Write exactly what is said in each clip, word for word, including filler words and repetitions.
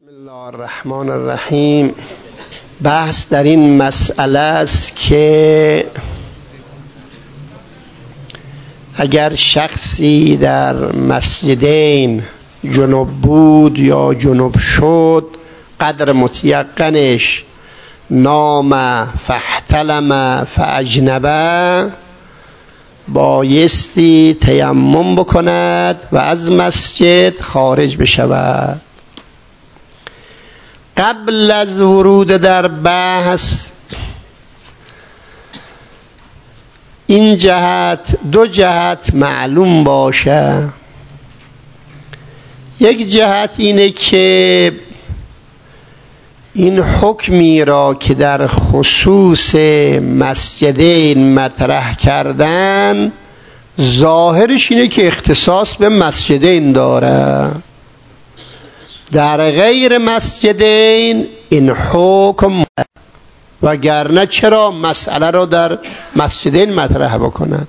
بسم الله الرحمن الرحیم. بحث در این مسئله است که اگر شخصی در مسجدین جنوب بود یا جنوب شد، قدر متیقنش نام فاحتلم فاجنبه، بایستی تیمم بکند و از مسجد خارج بشود. قبل از ورود در بحث این جهت دو جهت معلوم باشه. یک جهت اینه که این حکمی را که در خصوص مسجدین مطرح کردن ظاهرش اینه که اختصاص به مسجدین داره، در غیر مسجدین این حکم، وگرنه چرا مسئله را در مسجدین مطرح بکنن؟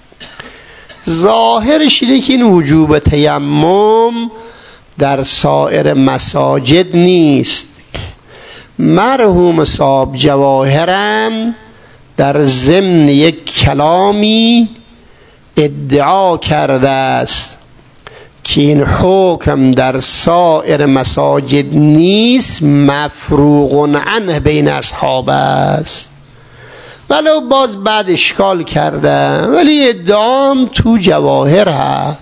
ظاهرش اینه که این وجوب تیمم در سایر مساجد نیست. مرحوم صاحب جواهرم در ضمن یک کلامی ادعا کرده است که این حکم در سایر مساجد نیست، مفروغ عنه بین اصحاب است. ولو باز بعد اشکال کرده، ولی ادعام تو جواهر هست.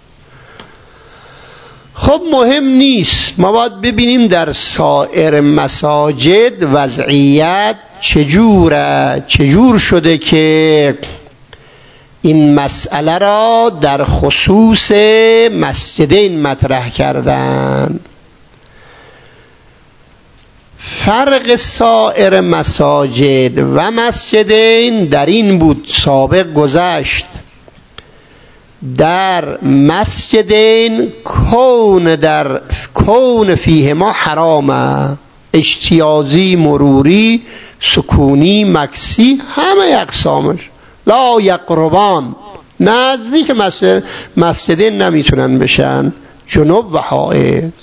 خب مهم نیست، ما باید ببینیم در سایر مساجد وضعیت چجوره، چجور شده که این مسئله را در خصوص مسجدین مطرح کردن. فرق سایر مساجد و مسجدین در این بود، سابق گذشت، در مسجدین کون در کون فیه ما حرامه، اجتیازی، مروری، سکونی، مکسی، همه اقسامش. لا یقربان، نزدیک مسجد مسجدین نمیتونن بشن، جنوب و حائض.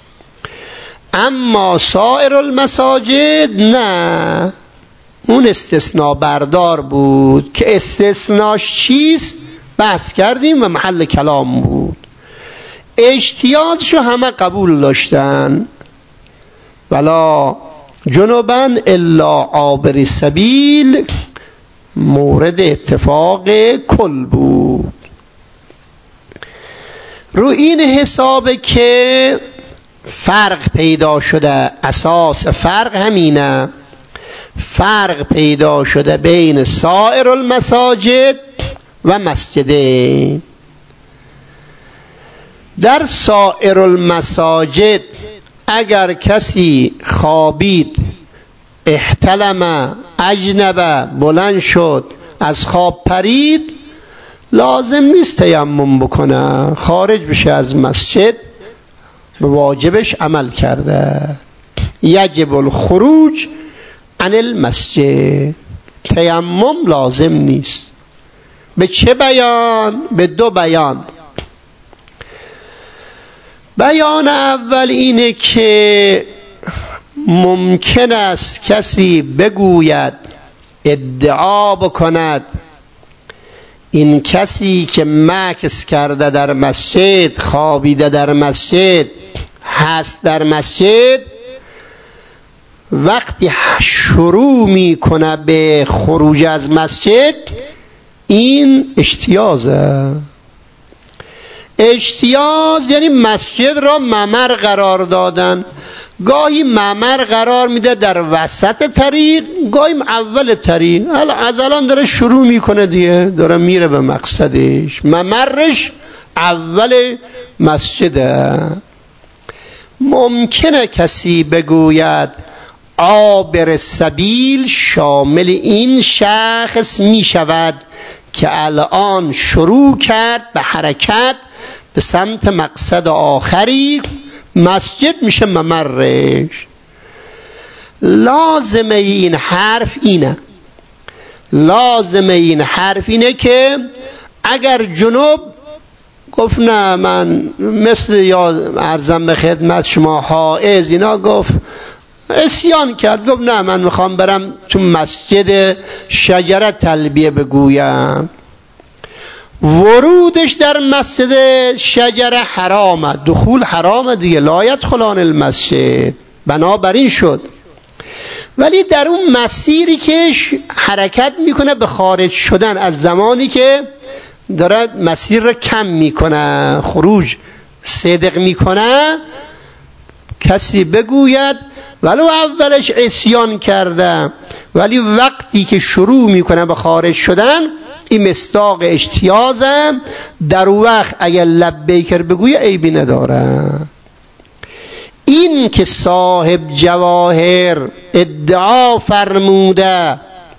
اما سایر المساجد نه، اون استثناء بردار بود که استثناش چیست بحث کردیم و محل کلام بود. اجتیازشو همه قبول داشتن، ولا جنوبا الا عابر سبیل مورد اتفاق کل بود. رو این حسابه که فرق پیدا شده، اساس فرق همینه، فرق پیدا شده بین سایر المساجد و مسجدین. در سایر المساجد اگر کسی خوابید، احتلم، اجنبه، بلند شد، از خواب پرید، لازم نیست تیمم بکنه، خارج بشه از مسجد، به واجبش عمل کرده. یجب الخروج عن المسجد، تیمم لازم نیست. به چه بیان؟ به دو بیان. بیان اول اینه که ممکن است کسی بگوید، ادعا بکند، این کسی که مکث کرده در مسجد، خوابیده در مسجد، هست در مسجد، وقتی شروع میکنه به خروج از مسجد، این اجتیازه. اجتیاز یعنی مسجد را ممر قرار دادن. گاهی ممر قرار میده در وسط طریق، گاهی اول طریق. از الان داره شروع میکنه دیگه، داره میره به مقصدش، ممرش اول مسجده. ممکنه کسی بگوید عابر سبیل شامل این شخص میشود که الان شروع کرد به حرکت به سمت مقصد آخری، مسجد میشه ممرش. لازمه این حرف اینه، لازمه این حرف اینه که اگر جنوب گفت نه من مثل یا عرضم به خدمت شما حائز اینا، گفت عصیان کرد، گفت نه من میخوام برم تو مسجد شجره تلبیه بگویم. ورودش در مسجد شجره حرامه، دخول حرامه دیگه، لا یدخلان المسجد، بنابراین شد. ولی در اون مسیری که حرکت میکنه به خارج شدن، از زمانی که داره مسیر رو کم میکنه، خروج صدق میکنه، کسی بگوید ولو اولش عصیان کرده، ولی وقتی که شروع میکنه به خارج شدن، این مصداق اجتیازم، در وقت اگر لبیک بگوی عیبی نداره. این که صاحب جواهر ادعا فرموده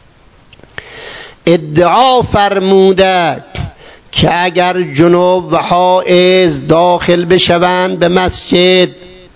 ادعا فرموده که اگر جنوب و حائض داخل بشوند به مسجد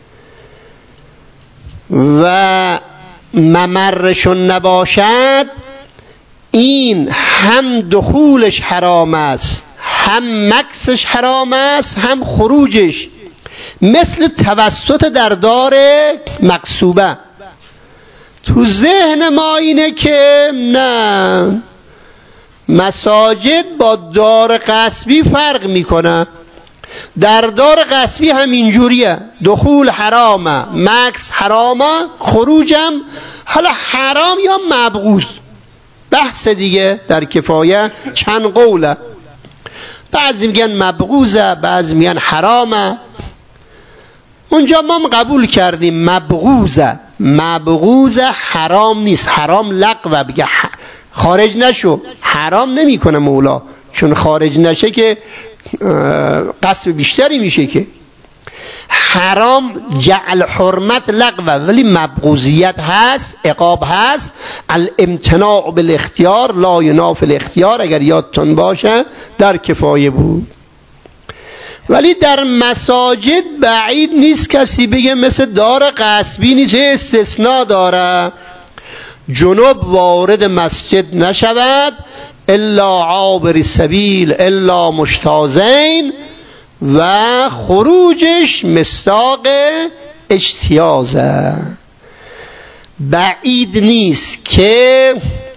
و ممرشون نباشد، این هم دخولش حرام است، هم مکسش حرام است، هم خروجش، مثل توسط در دار مقصوبه. تو ذهن ما اینه که نه، مساجد با دار غصبی فرق میکنه. در دار غصبی هم اینجوریه، دخول حرامه، مکس حرامه، خروجم حالا حرام یا مبغوض، بحث دیگه در کفایه چند قوله، بعضی میگن مبغوضه، بعضی میگن حرامه. اونجا ما قبول کردیم مبغوضه، مبغوضه، حرام نیست، حرام لغوه، بگه خارج نشو، حرام نمیکنه مولا، چون خارج نشه که قصب بیشتری میشه. که حرام جعل حرمت لغوه، ولی مبغوضیت هست، عقاب هست. الامتناع بالاختیار لا ینافی الاختیار، اگر یادتون باشه در کفایه بود. ولی در مساجد بعید نیست کسی بگه مثل دار غصبی نیست، استثناء داره، جنوب وارد مسجد نشود الا عابر سبیل الا مجتازین، و خروجش مصداق اجتیازه. بعید نیست که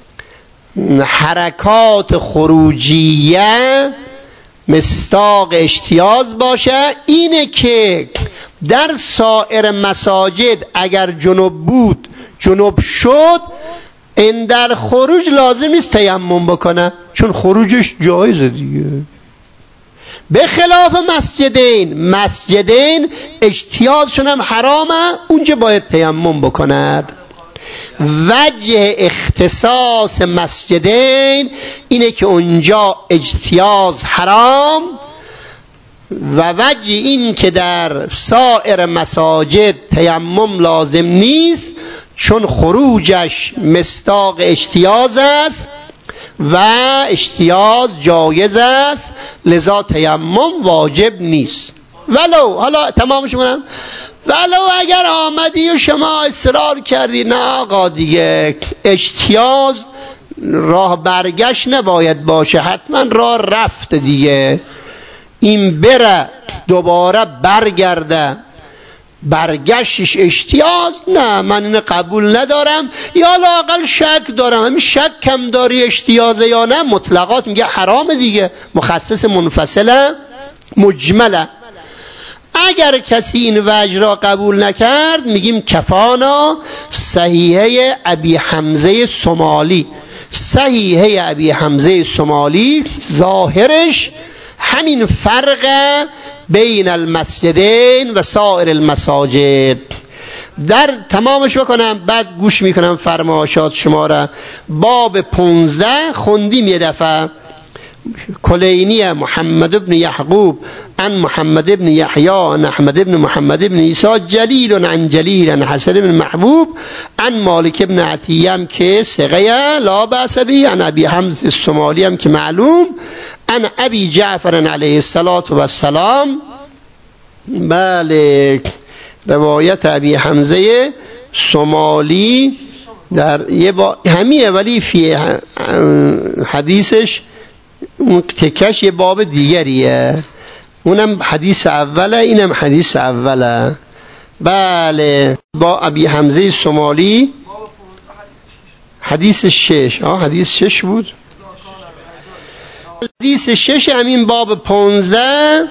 حرکات خروجیه مصداق اجتیاز باشه. اینه که در سایر مساجد اگر جنوب بود جنوب شد، این در خروج لازم نیست تیمم بکنه، چون خروجش جایزه دیگه. به خلاف مسجدین، مسجدین اجتیازشون هم حرامه، اونجا باید تیمم بکند. وجه اختصاص مسجدین اینه که اونجا اجتیاز حرام، و وجه این که در سایر مساجد تیمم لازم نیست، چون خروجش مصداق اجتیاز است و اجتیاز جایز است، لذا تیمم واجب نیست. ولو حالا تمامش کنم، ولو اگر آمدی و شما اصرار کردی نه آقا دیگه اجتیاز راه برگشت نباید باشه، حتما راه رفت دیگه، این بره دوباره برگرده، برگشتش اجتیاز، نه من اینو قبول ندارم، یا لااقل شک دارم. همین شک کم داری اجتیازه یا نه، مطلقات میگه حرام دیگه، مخصص منفصله مجمله. اگر کسی این وجه را قبول نکرد، میگیم کفانا صحیحه ابی حمزه سمالی. صحیحه ابی حمزه سمالی ظاهرش همین فرق بین المسجدین و سایر المساجد. در تمامش بکنم بعد گوش میکنم فرمایشات شما را. باب پونزده خوندیم یه دفعه. کلینی محمد ابن یعقوب عن محمد ابن یحیی عن احمد ابن محمد ابن عیسی جلیل عن جلیل عن حسن ابن محبوب عن مالک ابن عتیم که ثقه لا بأس به، عن ابی حمزه السمالی هم که معلوم، عن ابی جعفر علیه السلام. بله، روایت ابی حمزه سمالی در یه با همیه، ولی فی حدیثش اون تکش یه باب دیگریه. اونم حدیث اوله، اینم حدیث اوله. بله، با ابی حمزه سمالی حدیث شش. آه حدیث شش بود. حدیث شش همین باب پونزده.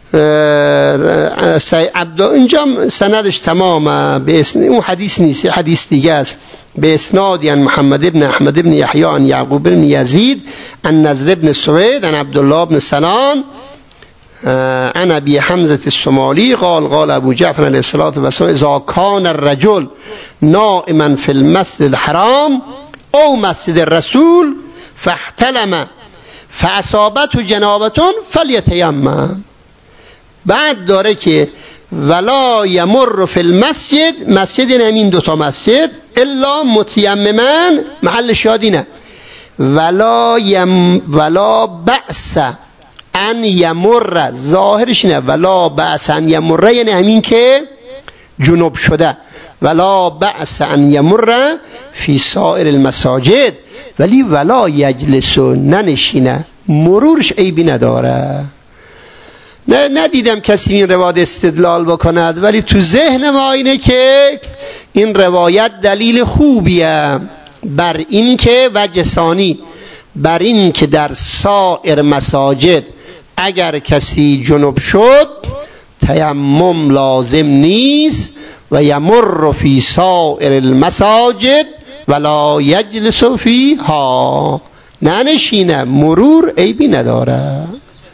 اینجا سندش تمامه، به اسم اون حدیث نیست، حدیث دیگه است. به اسناد عن محمد ابن احمد ابن یحیی عن یعقوب ابن یزید عن نضر ابن سوید عن عبدالله ابن سنان عن ابي حمزة السمالي قال قال ابو جعفر عليه الصلاة والسلام اذا كان الرجل نائما في المسجد الحرام او مسجد الرسول فاحتلم فاصابته جنابة فليتيمم. بعد داره که ولا یمر فی المسجد، مسجد همین دوتا مسجد، الا متیمما، محل شادینه، ولا یم ولا بأس ان یمر، ظاهرش اینه ولا بأس ان یمر، یعنی همین که جنوب شده، ولا بأس ان یمر فی سائر المساجد، ولی ولا یجلس، ننشینه، مرورش عیبی نداره. نه ندیدم کسی این روایت استدلال بکند، ولی تو ذهن ما اینه که این روایت دلیل خوبیه بر این که وجه ثانی، بر این که در سایر مساجد اگر کسی جنب شد تیمم لازم نیست و یمر فی سایر المساجد ولا یجلس فیها، ننشینه، مرور عیبی نداره،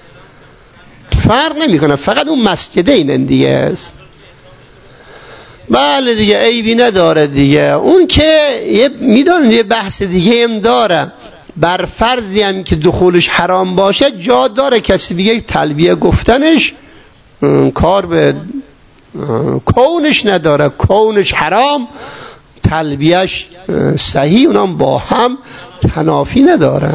فرق نمیکنه، فقط اون مسجده این دیگه است. بله دیگه عیبی نداره دیگه. اون که میدونید یه بحث دیگه هم داره، بر فرضی هم که دخولش حرام باشه جا داره کسی دیگه تلبیه گفتنش کار به کونش نداره، کونش حرام تلبیهش صحیح، اونام با هم تنافی نداره.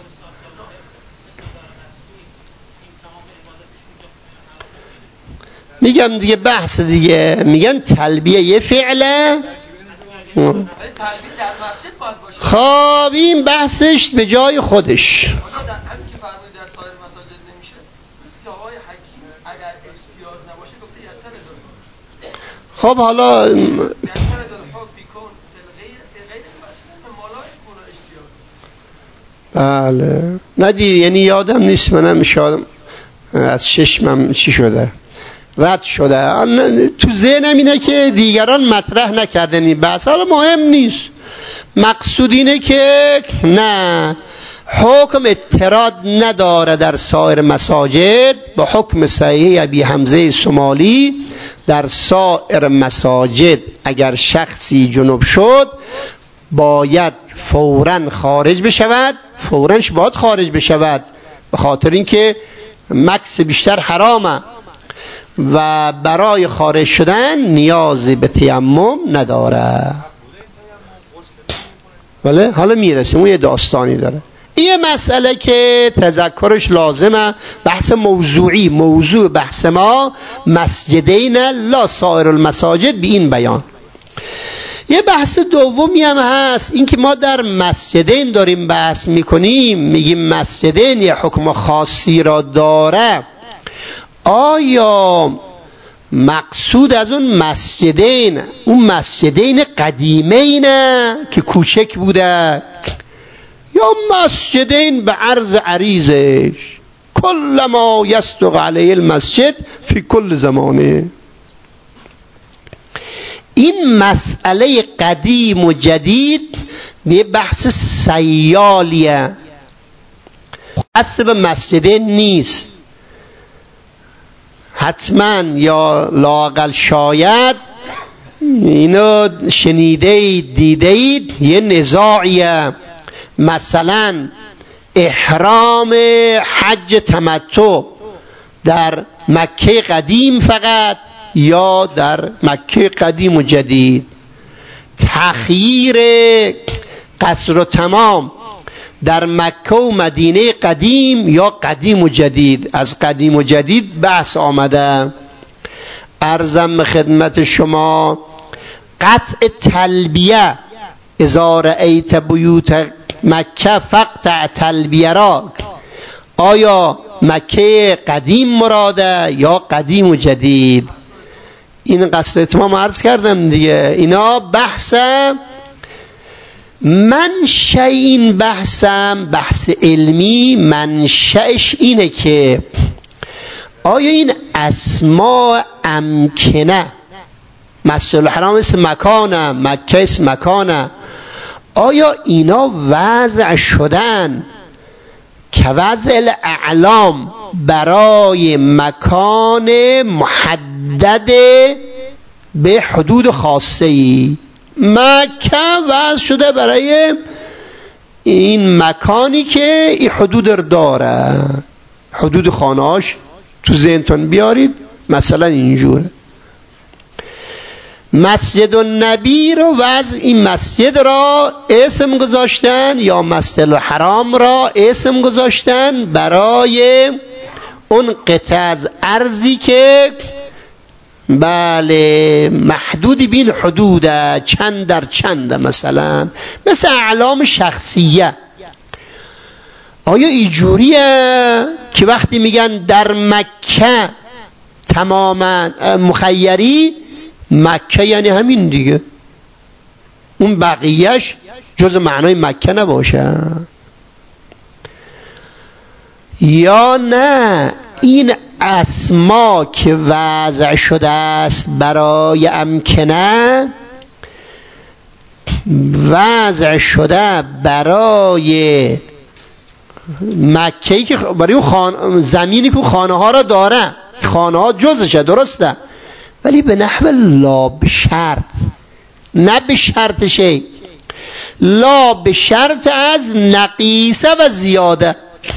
میگم دیگه بحث دیگه، میگن تلبیه یه فعله. خب این بحثش به جای خودش. خب حالا بله ندی، یعنی یادم نیست، منم شادم از چشمم چی شده رد شده، تو ذهنم اینه که دیگران مطرح نکردن این بحث، حالا مهم نیست، مقصود اینه که نه، حکم اضطراد نداره در سایر مساجد، با حکم صحیح ابی حمزه سمالی در سایر مساجد اگر شخصی جنب شد باید فوراً خارج بشود، فوراًش باید خارج بشود، به خاطر اینکه مکث بیشتر حرامه و برای خارج شدن نیازی به تیمم نداره. بله حالا میرسیم، اون یه داستانی داره. این مسئله که تذکرش لازمه، بحث موضوعی، موضوع بحث ما مسجدین لا سایر المساجد به این بیان. یه بحث دومی هم هست، این که ما در مسجدین داریم بحث میکنیم، میگیم مسجدین یه حکم خاصی را داره، آیا مقصود از اون مسجدین اون مسجدین قدیمینه که کوچک بوده، یا مسجدین به عرض عریضش کل ما یصدق علیه المسجد فی کل زمانه؟ این مسئله قدیم و جدید به بحث سیالیه، اصل به مسجدین نیست، حتما یا لااقل شاید اینو شنیدید دیدید یه نزاعیه، مثلا احرام حج تمتع در مکه قدیم فقط یا در مکه قدیم و جدید، تخییر قصر و تمام در مکه و مدینه قدیم یا قدیم و جدید. از قدیم و جدید بحث آمده. عرضم خدمت شما قطع تلبیه، اذا رأیت بیوت مکه فقطع تلبیه را، آیا مکه قدیم مراده یا قدیم و جدید. این قصد اتمام عرض کردم دیگه. اینا بحثم منشأ این بحثم بحث علمی منشأش اینه که آیا این اسماء امکنه، مسجد الحرام اسم مکانه، مکه اسم مکانه، آیا اینا وضع شدن که وضع الاعلام برای مکان محدد به حدود خاصه ای؟ مکه وضع شده برای این مکانی که این حدود رو داره. حدود خانهاش تو ذهنتون بیارید مثلا اینجوره. مسجد النبی رو وضع این مسجد را اسم گذاشتن یا مسجد الحرام را اسم گذاشتن برای اون قطعه از ارضی که بله محدودی بین حدود چند در چند، مثلا مثل اعلام شخصیه. آیا اینجوریه که وقتی میگن در مکه تماما مخیری، مکه یعنی همین دیگه، اون بقیهش جز معنای مکه نباشه؟ یا نه این اسما که وضع شده است برای امکنه وضع شده برای مکه‌ای که برای خان... زمینی که خانه ها را داره، خانه ها جزشه، درسته، ولی به نحو لا به شرط، نه به شرط شی، لا به شرط از نقیصه و زیاده.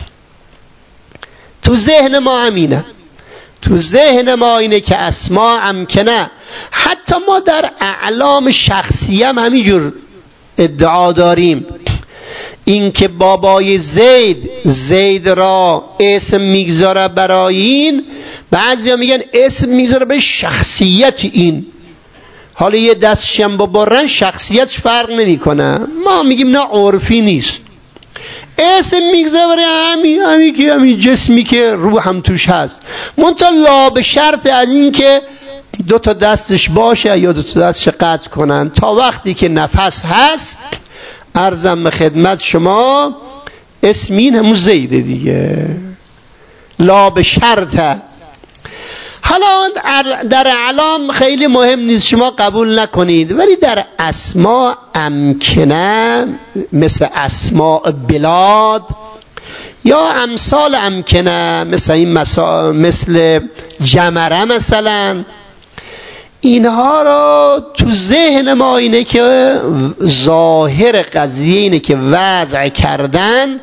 تو ذهن ما همینه، تو ذهن ما اینه که اسما امکنه. حتی ما در اعلام شخصی هم همینجور ادعا داریم، این که بابای زید زید را اسم میگذاره برای این، بعضی ها میگن اسم میگذاره به شخصیت این. حالا یه دستشم با برن شخصیتش فرق نمی کنه، ما میگیم نه عرفی نیست، اسم میگذاره برای همین همین که همین جسمی که روح هم توش هست، منتها لا به شرط از این که دو تا دستش باشه یا دو تا دستش قطع کنن. تا وقتی که نفس هست عرضم به خدمت شما اسمین همون زیده دیگه، لا به شرطه. حالا در اعلام خیلی مهم نیست، شما قبول نکنید، ولی در اسماء امکنه مثل اسماء بلاد یا امثال امکنه مثل این مسا... مثل جمره مثلا، اینها را تو ذهن ما اینه که ظاهر قضیه اینه که وضع کردن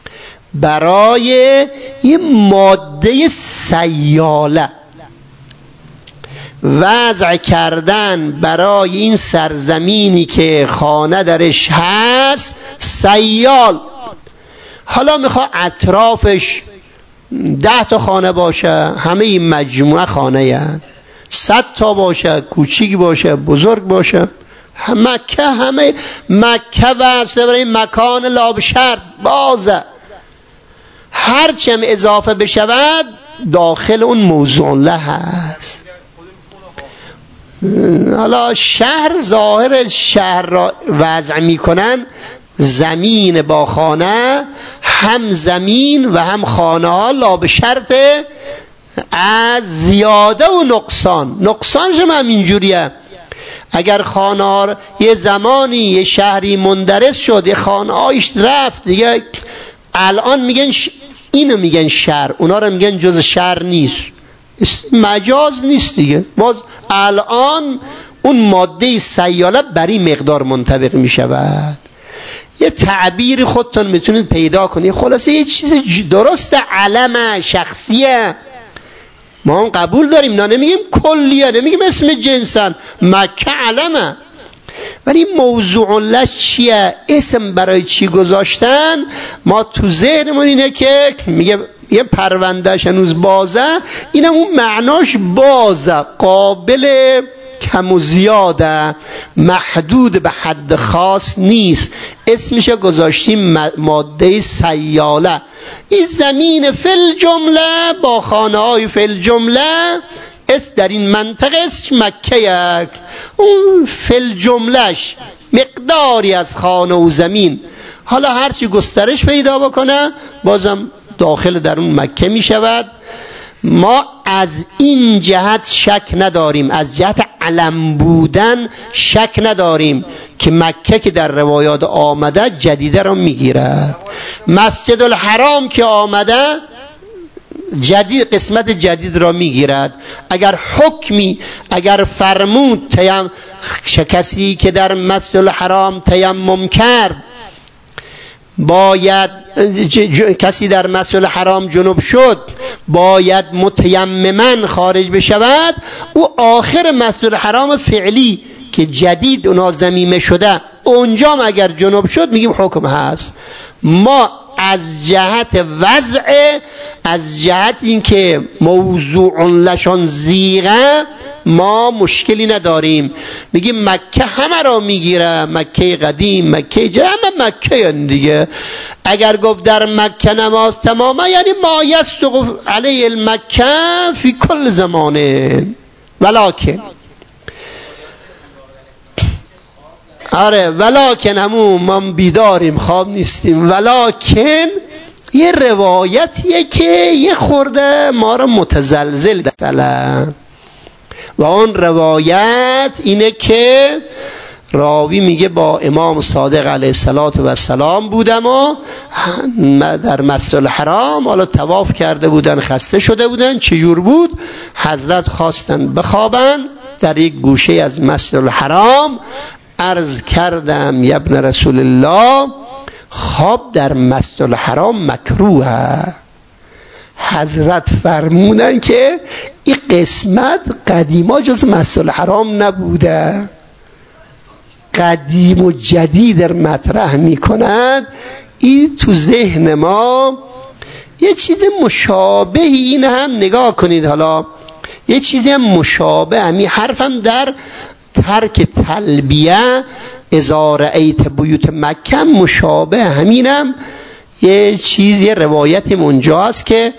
برای یه ماده سیاله، وضع کردن برای این سرزمینی که خانه درش هست سیال. حالا میخواد اطرافش ده تا خانه باشه، همه این مجموعه خانه یه صد تا باشه، کوچیک باشه بزرگ باشه، مکه همه مکه واسه برای مکان لابشرط بازه، هرچم اضافه بشود داخل اون موضوع له هست. حالا شهر ظاهر شهر را وضع میکنن زمین با خانه، هم زمین و هم خانه ها لا به شرط از زیاده و نقصان. نقصانش هم همینجوریه، اگر خانه ها یه زمانی یه شهری مندرس شد، یه خانه هایش رفت دیگه، الان میگن ش... اینو میگن شهر، اونا رو میگن جز شهر نیست، مجاز نیست دیگه. باز الان اون ماده سیاله بر این مقدار منطبق میشود. یه تعبیر خودتون میتونید پیدا کنید. خلاصه یه چیز درست علم شخصیه، ما هم قبول داریم، نه نمیگیم کلیه، نمیگیم اسم جنسن، مکه علمه، ولی موضوع لش چیه، اسم برای چی گذاشتن. ما تو ذهنمون اینه که میگه یه پروندهش هنوز بازه، اینم اون معناش بازه، قابل کم و زیاده، محدود به حد خاص نیست، اسمش گذاشتیم ماده سیاله. این زمین فل جمله با خانه های فل جمله است در این منطقه است مکه یک. اون فل جملهش مقداری از خانه و زمین حالا هرچی گسترش پیدا بکنه بازم داخل در اون مکه می شود. ما از این جهت شک نداریم، از جهت علم بودن شک نداریم که مکه که در روایات آمده جدیده را میگیرد. مسجد الحرام که آمده جدید قسمت جدید را میگیرد. اگر حکمی اگر فرمود تیم کسی که در مسجد الحرام تیمم کرد باید کسی در مسجد الحرام جنوب شد باید متیمما خارج بشود، او آخر مسجد الحرام فعلی که جدید اونا ضمیمه شده اونجا اگر جنوب شد میگیم حکم هست. ما از جهت وضع از جهت اینکه موضوع لشان زیغه ما مشکلی نداریم، میگیم مکه همه را میگیره، مکه قدیم مکه جدید همه مکه یعنی دیگه. اگر گفت در مکه نماز تمامه یعنی ما یستق علیه المکه فی کل زمانه. ولکن آره ولکن همون ما بیداریم خواب نیستیم، ولکن یه روایتیه که یه خورده ما رو متزلزل دستله و اون روایت اینه که راوی میگه با امام صادق علیه السلام بودم و در مسجد الحرام حالا طواف کرده بودن خسته شده بودن. چجور بود؟ حضرت خواستن بخوابن در یک گوشه از مسجد الحرام. عرض کردم یا ابن رسول الله خواب در مسجد الحرام مکروهه. حضرت فرمودن که این قسمت قدیما جز مسجد الحرام نبوده، قدیم و جدید مطرح می کند. این تو ذهن ما یه چیز مشابه این هم نگاه کنید، حالا یه چیزی هم مشابه همین حرفم در ترک تلبیه اذا رأیت بیوت مکه مشابه همینم یه چیز یه روایتی اونجا هست که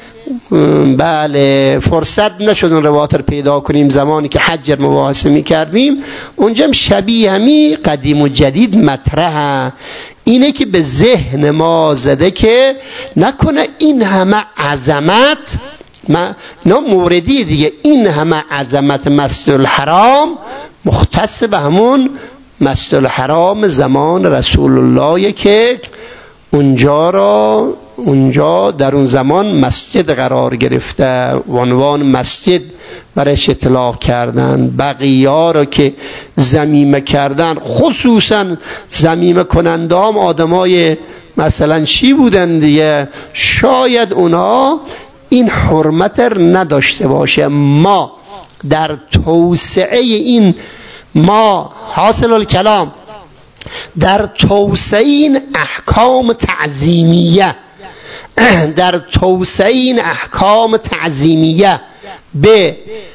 بله فرصت نشد اون روایت رو پیدا کنیم زمانی که حج مباحثه میکردیم. اونجا هم شبیه همی قدیم و جدید مطرحه. اینه که به ذهن ما زده که نکنه این همه عظمت ما نه موردی دیگه، این همه عظمت مسجد الحرام مختص به همون مسجد الحرام زمان رسول الله که اونجا را اونجا در اون زمان مسجد قرار گرفته و عنوان مسجد برایش اطلاق کردن. بقیه ها را که ضمیمه کردن خصوصا ضمیمه کننده هم آدمای مثلا چی بودن دیگه، شاید اونها این حرمت نداشته باشه. ما در توسعه این ما حاصل الکلام در توسعه این احکام تعظیمیه در توسعه این احکام تعظیمیه به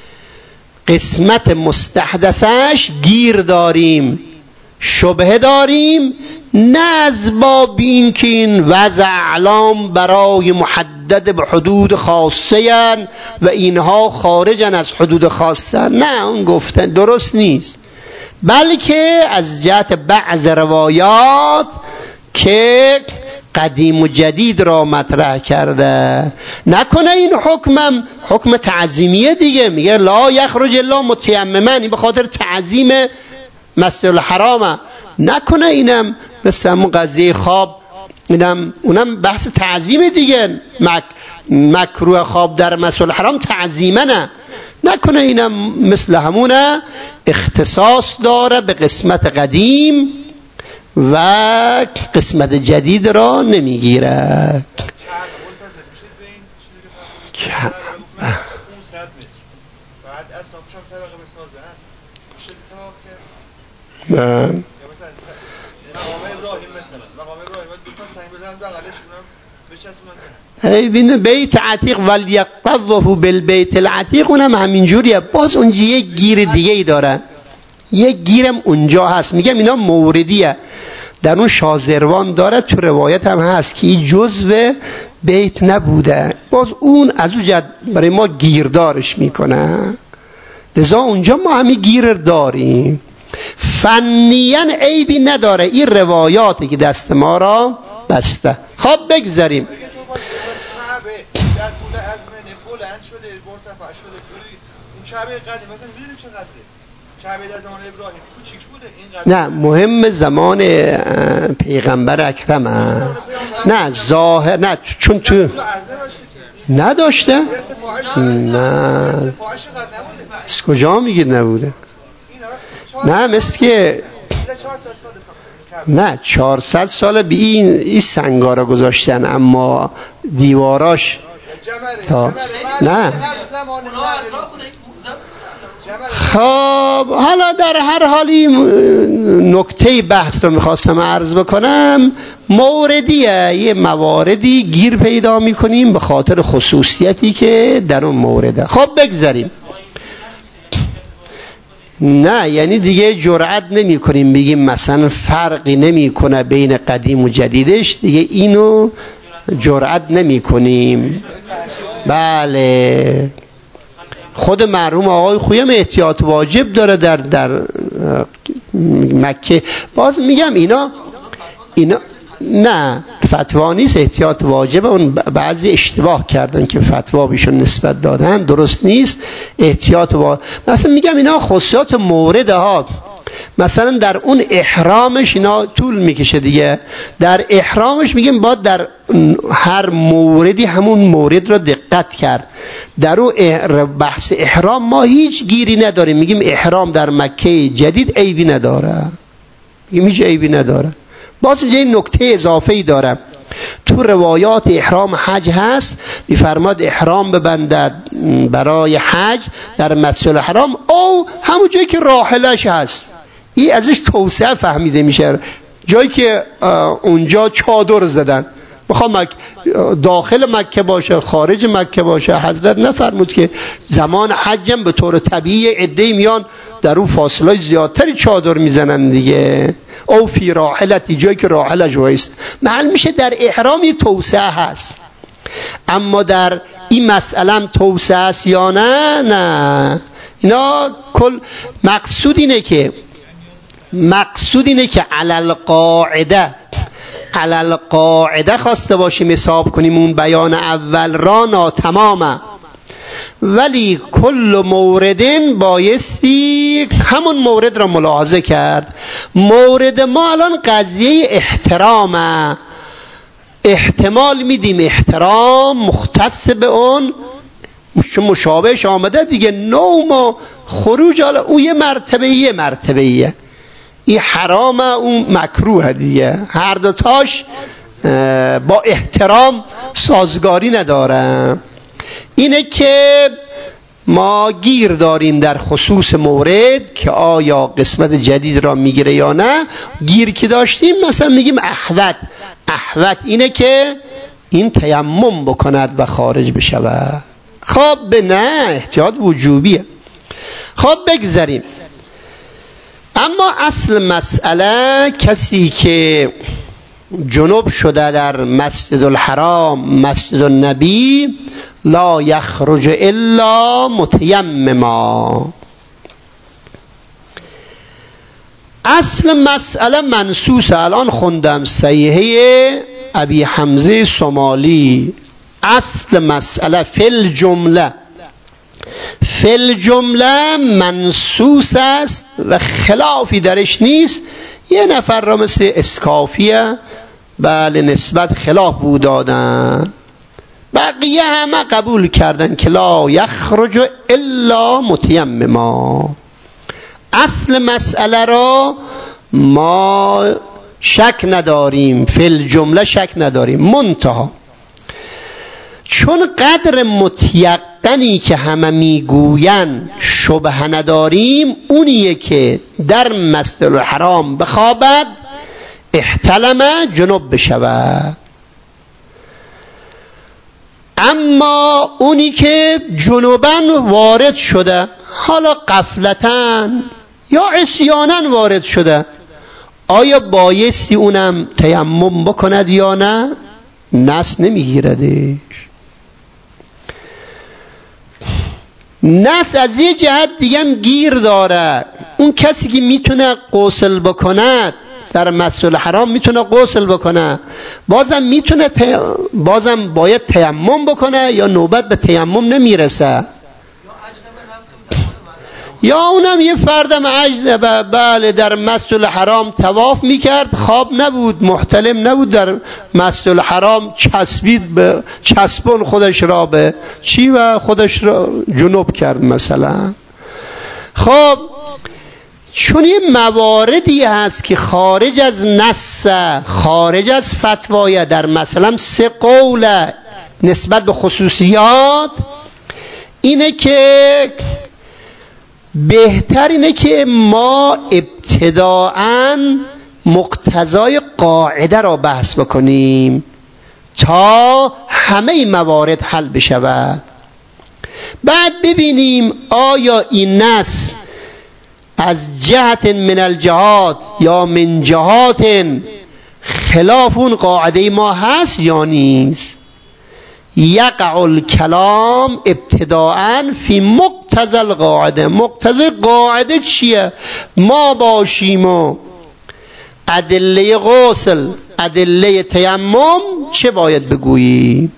قسمت مستحدثش گیر داریم، شبهه داریم، نه از باب این که این وضع اعلام برای محدد به حدود خاصه و اینها خارجن از حدود خاصه، نه اون گفتن درست نیست، بلکه از جهت بعض روایات که قدیم و جدید را مطرح کرده. نکنه این حکمم حکم تعظیمیه دیگه، میگه لا یخرج الا متیمما، این به خاطر تعظیم مسجد الحرامه. نکنه اینم مثل همون قضیه خواب، اینم اونم بحث تعظیم دیگه، مک مکروه خواب در مسجد الحرام تعظیمه، نه نکنه اینم مثل همونه اختصاص داره به قسمت قدیم و قسمت جدید را نمیگیره. ای بین بیت عتیق ولیطوفوا بالبیت العتیق، اونم همینجوریه، باز اونجا یک گیر دیگه ای داره، یک گیرم اونجا هست. میگم اینا موردیه. در اون شازروان داره، تو روایت هم هست که این جزو بیت نبوده، باز اون از اون جد برای ما گیردارش میکنه، لذا اونجا ما همین گیر داریم. فنیاً عیبی نداره، این روایاتی که دست ما را بسته. خب بگذاریم. نه مهم زمان پیغمبر اکرم هست. نه ظاهر نه، چون تو نداشته. نه از کجا میگید نبوده؟ نه مثل که نه چهارصد سال به این این سنگارا گذاشتن، اما دیواراش تا نه. خب حالا در هر حالی نکته بحث رو میخواستم عرض بکنم، موردیه، یه مواردی گیر پیدا میکنیم به خاطر خصوصیتی که در اون مورده. خب بگذاریم. نه یعنی دیگه جرأت نمی کنیم بگیم مثلا فرقی نمی کنه بین قدیم و جدیدش، دیگه اینو جرأت نمی کنیم. بله خود مرحوم آقای خویم احتیاط واجب داره در در مکه. باز میگم اینا اینا نه فتوا نیست، احتیاط واجب. اون بعضی اشتباه کردن که فتوا بیشون نسبت دادن، درست نیست. احتیاط واجب مثلا میگم اینا خصوصیات مورد ها، مثلا در اون احرامش اینا طول میکشه دیگه. در احرامش میگیم باید در هر موردی همون مورد را دقت کرد. در اون بحث احرام ما هیچ گیری نداریم، میگیم احرام در مکه جدید عیبی نداره، میگیم هیچ عیبی نداره. باز یه نکته اضافه‌ای داره، تو روایات احرام حج هست، میفرماد احرام ببندد برای حج در مسجد الحرام او همون جایی که راحلش هست. این ازش توسعه فهمیده میشه، جایی که اونجا چادر زدن، بخوام مک... داخل مکه باشه خارج مکه باشه. حضرت نفرمود که زمان حجم به طور طبیعی عده‌ای میان در اون فاصله زیادتری چادر میزنن دیگه. او فی راحلتی، جایی که راحلش وایست. معلوم میشه در احرام یه توسعه هست، اما در این مسئله توسعه است یا نه؟ نه. اینا کل مقصود اینه که مقصود اینه که علل قاعده علل قاعده خواسته باشیم حساب کنیم اون بیان اول را ناتمامه، ولی کل موردن بایستی همون مورد را ملاحظه کرد. مورد ما الان قضیه احترامه، احتمال میدیم احترام مختص به اون مشابهش آمده دیگه، نوم و خروج حالا اون یه مرتبه یه مرتبه یه این حرامه اون مکروه دیگه، هر دوتاش با احترام سازگاری نداره. اینه که ما گیر داریم در خصوص مورد که آیا قسمت جدید را میگیره یا نه. گیر که داشتیم مثلا میگیم احوت احوت اینه که این تیمم بکند و خارج بشود. خب به نه احتیاط وجوبیه. خب بگذاریم. اما اصل مسئله کسی که جنوب شده در مسجد الحرام مسجد النبی لا یخرج الا متیمما. اصل مسئله منصوص الان خوندم صحیحه ابی حمزه سمالی. اصل مسئله فل جمله فل جمله منصوص است و خلافی درش نیست. یه نفر را مثل اسکافیه بله نسبت خلاف بود دادن، بقیه همه قبول کردن که لا یخرج الا متیمما. اصل مسئله را ما شک نداریم، فل جمله شک نداریم، منتها چون قدر متیقنی که همه میگوین شبه نداریم، اونیه که در مسجد الحرام بخوابد احتلم جنوب بشود. اما اونی که جنوباً وارد شده، حالا غفلتاً یا عصیاناً وارد شده، آیا بایستی اونم تیمم بکند یا نه؟ نس نمیگیردش. نس از یه جهت دیگه هم گیر داره. اون کسی که میتونه غسل بکند در مسجد الحرام میتونه غسل بکنه، بازم میتونه تی... بازم باید تیمم بکنه یا نوبت به تیمم نمیرسه، یا اونم یه فردم اجنبه بله در مسجد الحرام طواف میکرد، خواب نبود، محتلم نبود، در مسجد الحرام چسبید به چسبون خودش را به چی و خودش را جنوب کرد مثلا. خب چون یه مواردی هست که خارج از نص، خارج از فتوای، در مثلا سه قول نسبت به خصوصیات، اینه که بهتر اینه که ما ابتداءً مقتضای قاعده را بحث بکنیم تا همه این موارد حل بشود. بعد ببینیم آیا این نص از جهت من الجهات یا من جهات خلاف اون قاعده ما هست یا نیست. یقع الکلام ابتداءً فی مقتضى القاعده. مقتضی قاعده چیه؟ ما باشیم و ادله غسل، ادله تیمم چه باید بگوییم؟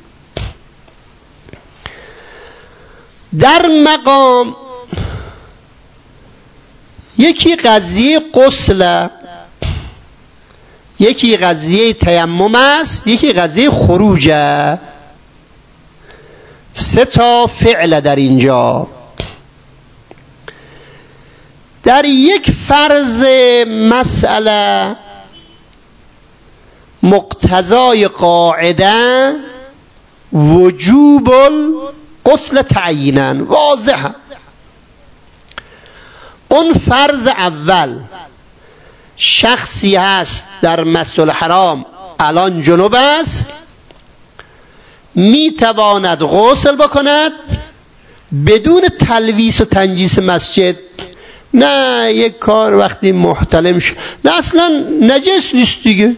در مقام یکی قضیه غسل، یکی قضیه تیمم است، یکی قضیه خروجه. سه تا فعل در اینجا. در یک فرض مسئله مقتضای قاعده وجوب الغسل تعیینا واضحه. اون فرض اول، شخصی هست در مسجد الحرام الان جنوب است، می تواند غسل بکند بدون تلویث و تنجیس مسجد. نه یک کار وقتی محتلم شد، نه اصلا نجس نیست دیگه،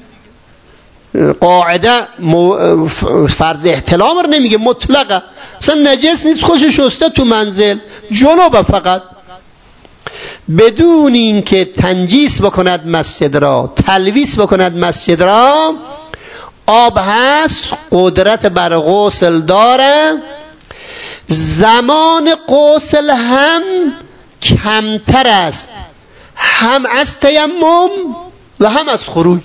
قاعده فرض احتلام رو نمیگه، مطلقه اصلا نجس نیست، خوش شسته تو منزل، جنوب فقط، بدون اینکه تنجیس بکند مسجد را، تلویث بکند مسجد را، آب هست، قدرت بر غسل داره. زمان غسل هم کمتر است، هم از تیمم و هم از خروج.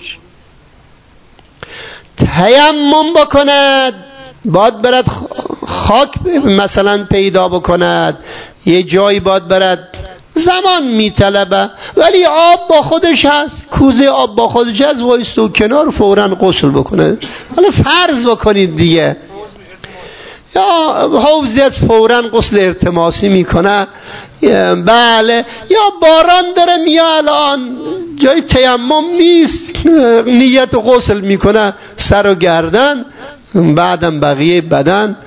تیمم بکند باید برد خاک مثلا پیدا بکند، یه جایی باید برد، زمان میطلبه، ولی آب با خودش هست، کوزه آب با خودش هست، وایسته و کنار فوراً غسل بکنه. حالا فرض بکنید دیگه، یا حوضی از فوراً غسل ارتماسی میکنه، بله، یا باران داره میاد الان جای تیمم نیست، نیت غسل میکنه سر و گردن، بعدم بقیه بدن،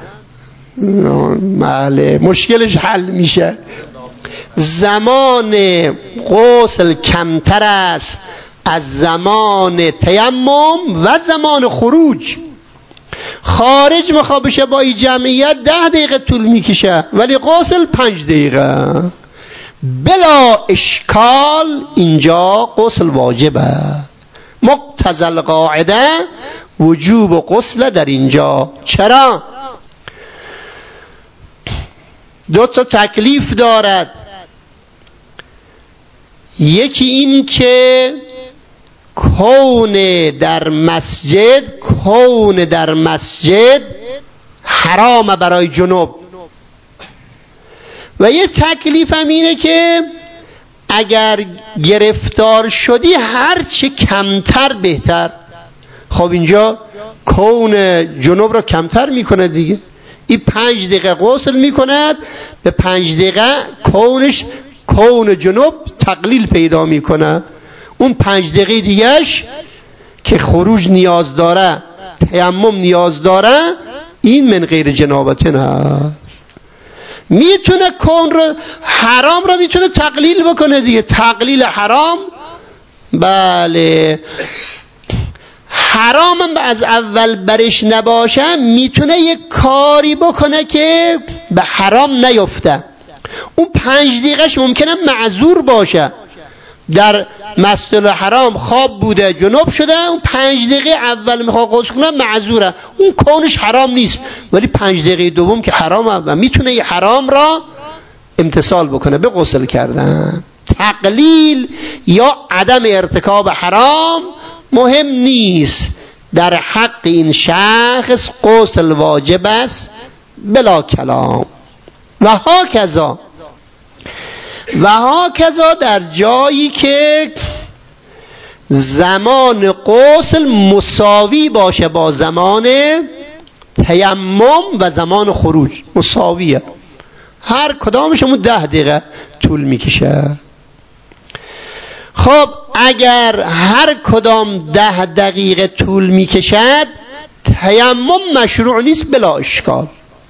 بله مشکلش حل میشه. زمان غسل کمتر است از زمان تیمم و زمان خروج. خارج میخواد بشه با این جمعیت ده دقیقه طول میکشه، ولی غسل پنج دقیقه بلا اشکال. اینجا غسل واجبه، مقتضی القاعده وجوب غسل در اینجا. چرا؟ دو تا تکلیف دارد. یکی این که کون در مسجد، کون در مسجد حرام برای جنوب، و یه تکلیف هم اینه که اگر گرفتار شدی هر چه کمتر بهتر. خب اینجا کون جنوب رو کمتر میکنه دیگه، این پنج دقیقه غسل میکند، به پنج دقیقه کونش، کون جنوب تقلیل پیدا میکنه. اون پنج دقیقه دیگهش که خروج نیاز داره، تیمم نیاز داره، این من غیر جنابته نه. میتونه کون رو، حرام رو میتونه تقلیل بکنه دیگه، تقلیل حرام بله حرامم از اول برش نباشه میتونه یک کاری بکنه که به حرام نیفته. اون پنج دقیقهش ممکنه معذور باشه، در مسجد الحرام خواب بوده جنوب شده، اون پنج دقیقه اول میخواد غسل کنه معذوره، اون کونش حرام نیست، ولی پنج دقیقه دوم که حرامه و میتونه یه حرام را امتثال بکنه به غسل کردن. تقلیل یا عدم ارتکاب حرام مهم نیست، در حق این شخص غسل واجب است بلا کلام. و هاکذا و هاکذا در جایی که زمان غسل مساوی باشه با زمان تیمم و زمان خروج، مساویه، هر کدامشون ده دقیقه طول میکشه. خب اگر هر کدام ده دقیقه طول میکشد تیمم مشروع نیست بلا اشکال،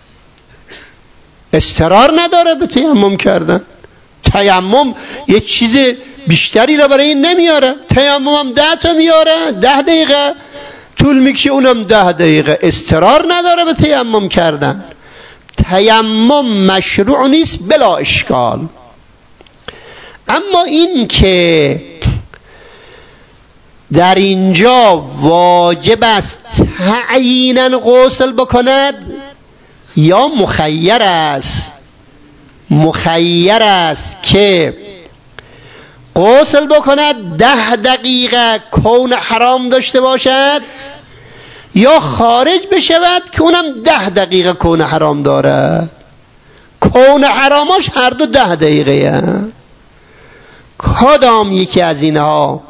اضطرار نداره به تیمم کردن. تیمم یه چیز بیشتری را برای این نمیاره، تیمم هم ده تا میاره، ده دقیقه طول میکشه، اونم ده دقیقه، اضطرار نداره به تیمم کردن. تیمم مشروع نیست بلا اشکال. اما این که در اینجا واجب است تعیینا غسل بکند یا مخیر است، مخیر است که غسل بکند ده دقیقه کون حرام داشته باشد یا خارج بشود که اونم ده دقیقه کون حرام داره. کون حراماش هر دو ده دقیقه هست. کدام یکی از اینها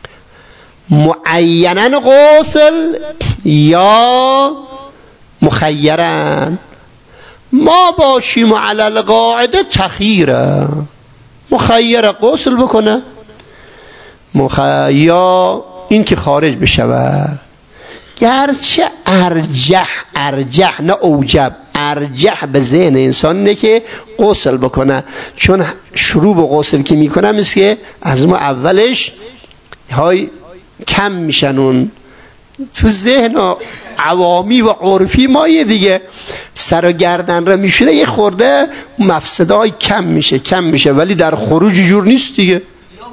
معینن غسل یا مخیرن؟ ما باشیم علی القاعده تخیره، مخیر غسل بکنه مخ... یا این که خارج بشود. گرچه ارجح ارجح نه اوجب، ارجح به ذهن انسان اینه که غسل بکنه، چون شروع به غسل که میکنه مثل که از ما اولش های کم میشن، اون تو ذهن عوامی و عرفی ما یه دیگه سر و گردن را میشونه یه خورده مفسده های کم میشه کم میشه ولی در خروج جور نیست دیگه.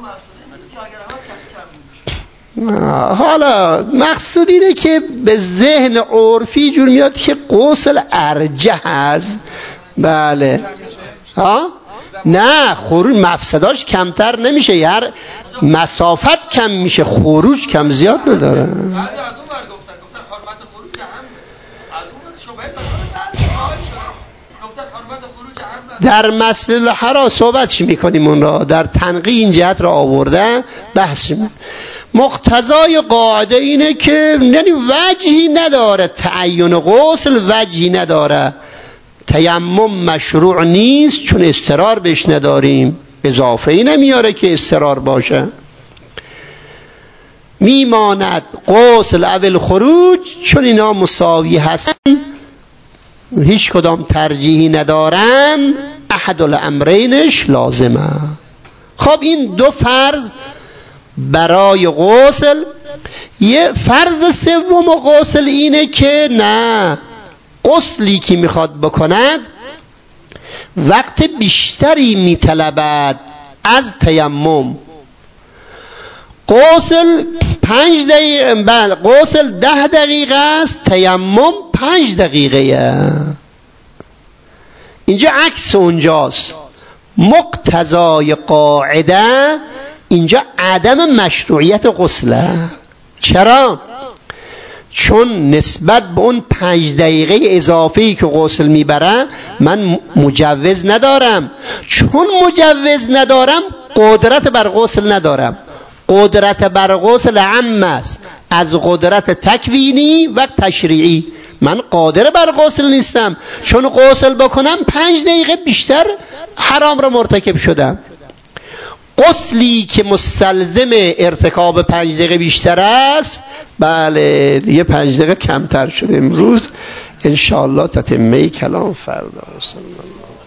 حالا مقصود اینه که به ذهن عرفی جور میاد که غسل ارجح است. بله ها نه، خروج مفسداش کمتر نمیشه، هر مسافت کم میشه، خروج کم زیاد نداره. در مسجد الحرام صحبت چی میکنیم اون را در تنقیح این جهت را آورده بحث. مقتضای قاعده اینه که یعنی وجهی نداره، تعین غسل وجهی نداره، تیمم مشروع نیست چون اضطرار بهش نداریم، اضافه ای نمیاره که اضطرار باشه. میماند غسل اول خروج چون اینا مساوی هستن، هیچ کدام ترجیحی ندارن، احد الامرینش لازمه. خب این دو فرض برای غسل. یه فرض سوم غسل اینه که نه، غسلی که میخواد بکند وقت بیشتری میطلبد از تیمم. غسل پنج دقیقه بله غسل ده دقیقه است، تیمم پنج دقیقه. اینجا عکس اونجاست. مقتضای قاعده اینجا عدم مشروعیت غسله. چرا؟ چون نسبت به اون پنج دقیقه اضافه‌ای که غسل میبره من مجوز ندارم. چون مجوز ندارم قدرت بر غسل ندارم. قدرت بر غسل عام است از قدرت تکوینی و تشریعی. من قادر بر غسل نیستم، چون غسل بکنم پنج دقیقه بیشتر حرام را مرتکب شدم. غسلی که مستلزم ارتکاب پنج دقیقه بیشتر است، بله دیگه پنج دقیقه کمتر شده. امروز انشاءالله تتمه کلام فردا.